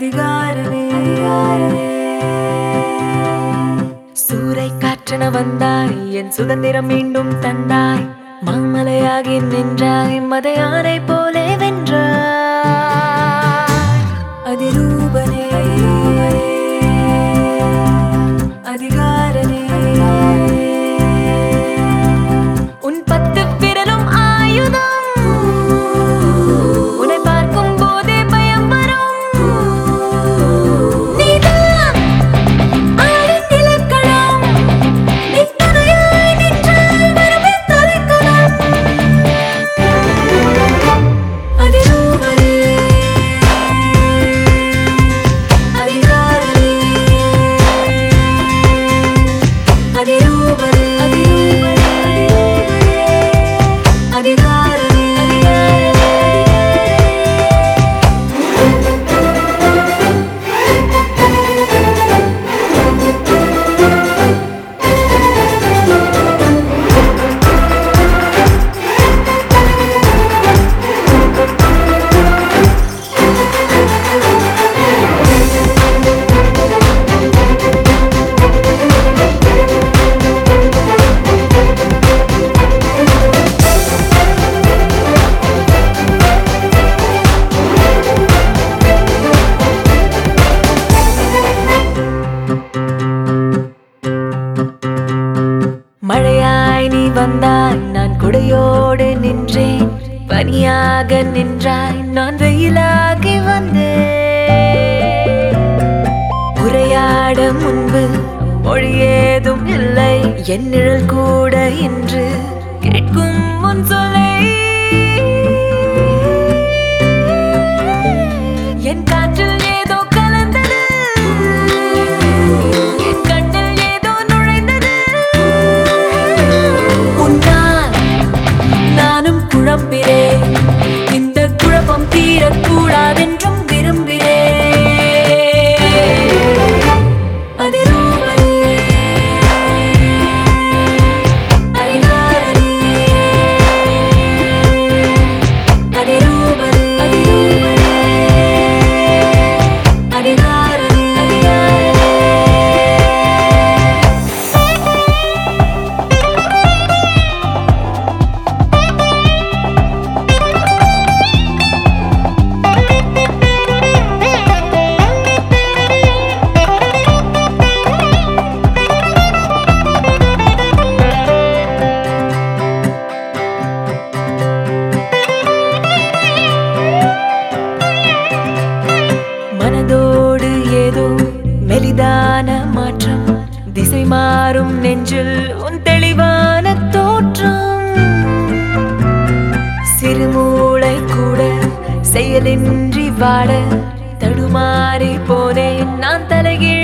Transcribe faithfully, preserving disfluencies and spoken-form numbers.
அதிகாரமே சூறை காற்றென வந்தாய், என் சுதந்திரம் மீண்டும் தந்தாய். மாமலையாகி நின்றாய், மதையானை போலே வென்றாய். அதிரூபனே அதிகாரனே, உன் பத்து விரலும் ஆயுதம். உன்னை பார்க்கும் போதே பயம் வரும். நீதான் ஆடின் இலக்கணம். நீ துணையாய் நின்றாய், வரவே தொலைக்கலாம். அதிரூபனே அதிகாரனே, அதிரூபனே அதிகாரனே, மழையாய் நீ வந்தாய், நான் குடையோடு நின்றேன். பனியாக நின்றாய், நான் வெயிலாகி வந்தேன். உரையாட முன்பு மொழி ஏதும் இல்லை, என் நிழல் கூட இன்று கேட்கும் முன் சொல்லை. என் காற்றில் ஏதோ கலந்தது, என் கண்ணில் ஏதோ நுழைந்தது. உன்னால் நானும் குழம்பினேன், இந்த குழப்பம் தீரக்கூடாதென்றும் விரும்பினேன். அதிரூபனே அதிகாரனே, அதிரூபனே அதிகாரனே, மனதோடு ஏதோ மெலிதான மாற்றம். திசை மாறும் நெஞ்சில் உன் தெளிவான தோற்றம். சிறுமூளை கூட செயலின்றி வாட தடுமாறி போனேன் நான் தலைகீழ்.